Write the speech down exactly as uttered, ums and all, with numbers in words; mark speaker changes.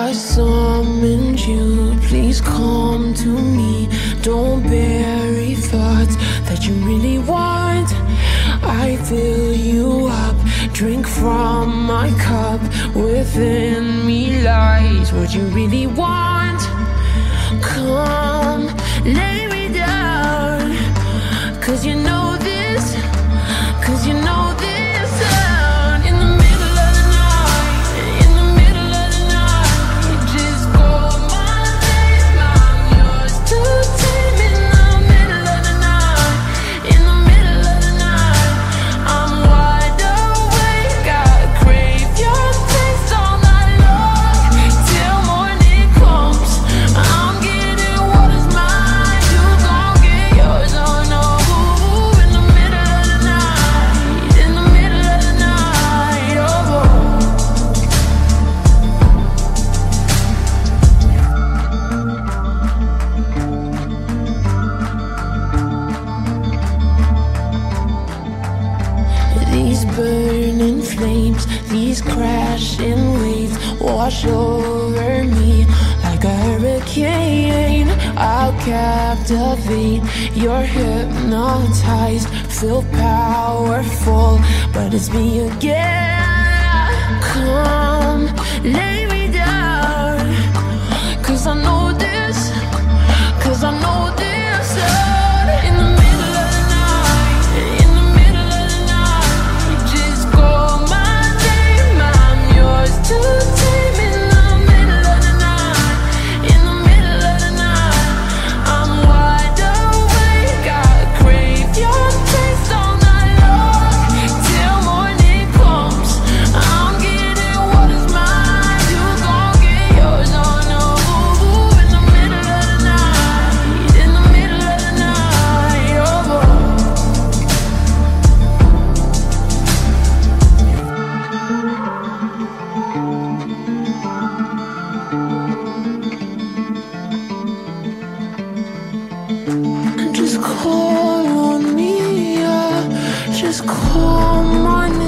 Speaker 1: I summoned you, please come to me. Don't bury thoughts that you really want. I fill you up, drink from my cup. Within me lies what you really want. Come, lay me down, cause you know this, cause you know this sound. In the middle of the night, in the middle of the night, just call my name, I'm yours to take. In the middle of the night, in the middle of the night, I'm wide awake, I crave your taste all night long, till morning comes. I'm getting what is mine, you gon' get yours, oh no. In the middle of the night, in the middle of the night, oh. These burning flames, these crashing waves wash over me like a hurricane. I'll captivate, you're hypnotized, feel powerful, but it's me again. Come, lay me down, cause I know this, cause I know this sound. In the middle of the night, in the middle of the night, just call my name, I'm yours to take. In the middle of the night, in the middle of the night, I'm wide awake, I crave your taste all night long, till morning comes. I'm getting what is mine, you gon' get yours, oh no. In the middle of the night, in the middle of the night, oh. Just call on me, yeah. Just call my name.